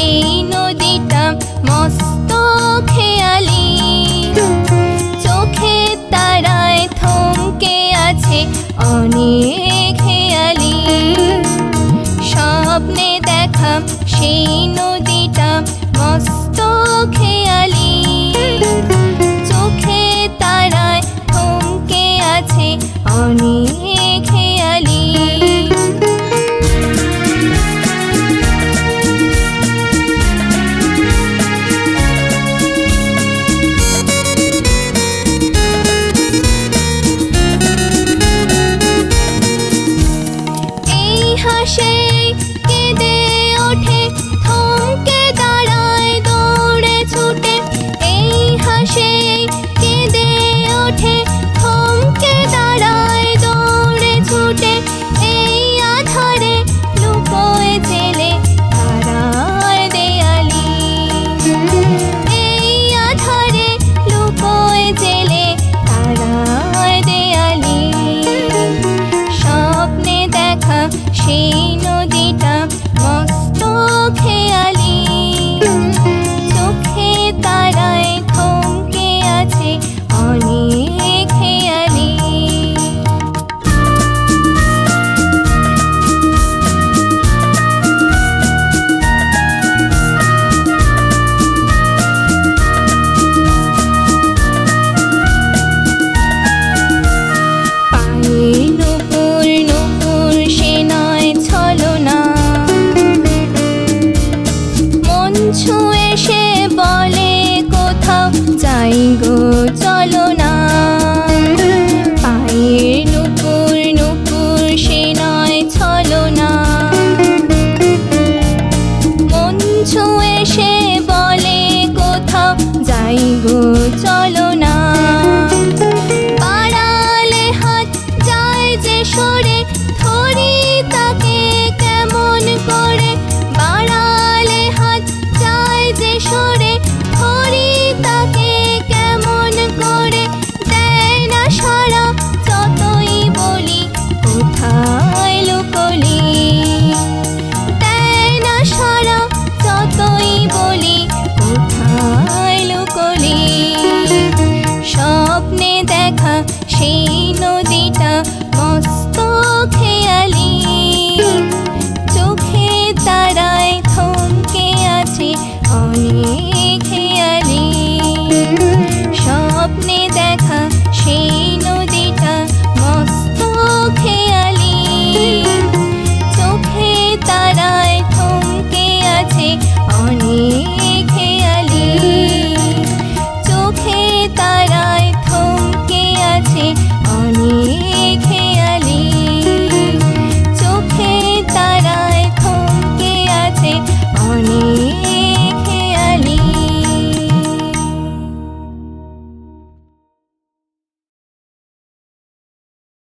সেই নদীটা মস্ত খেয়ালি। চোখে তারায় থমকে আছে অনেক খেয়ালি। স্বপ্নে দেখা সেই নদীটা মস্ত খেয়ালি। চোখে তারায় থমকে আছে অনেক খেয়ালি। এই হাসে কেঁদে ওঠে থমকে দাঁড়ায় দৌড়ে ছুটে। এই হাসে কেঁদে ওঠে থমকে দাঁড়ায় দৌড়ে ছুটে। এই আধারে লুকোয় জেলে তারার দেয়ালি। এই আধারে লুকোয় জেলে তারার দেয়ালি। স্বপ্নে দেখা সেই নদীটা মস্ত খেয়ালি। চোখে তারায় থমকে আছে অনেক খেয়ালি। পায়ে নূপুর নূপুর সে নয় ছলনা। মন ছুঁয়ে সে বলে কোথাও যাই গো চলো না। পায়ের নূপুর নূপুর সে নয় ছলনা। মন ছুঁয়ে সে